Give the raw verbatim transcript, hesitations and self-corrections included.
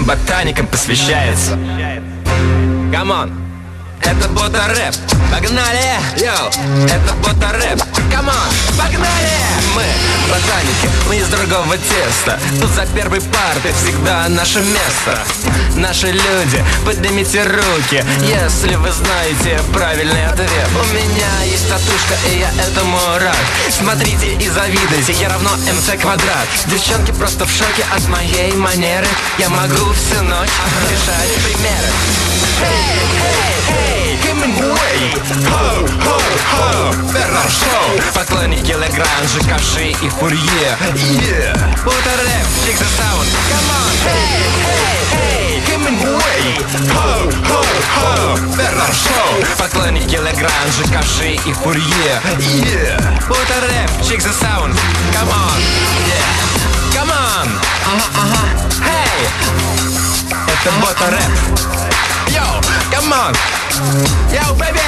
ботаникам посвящается. Камон, это бота-рэп, погнали! Йоу, это бота-рэп, камон, погнали! Мы ботаники, мы из другого теста. Тут за первой партой всегда наше место. Наши люди, поднимите руки, если вы знаете правильный ответ. У меня есть татушка, и я этому рад. Смотрите и завидуйте, я равно МЦ квадрат. Девчонки просто в шоке от моей манеры. Я могу всю ночь решать примеры. Hey, hey, hey, Хемингуэй, ho, ho, ho, Бернард Шоу. Поклонники Легранжа, Каши и Фурье. Yeah, бота-рэп, check the sound, come on. Hey, hey, hey, Хемингуэй, ho, ho, ho, Бернард Шоу. Поклонники Легранжа, Каши и Фурье. Yeah, бота-рэп, check the sound, come on. Yeah, come on. Ага, ага, hey. Это бота-рэп. Yo, come on. Yo, baby.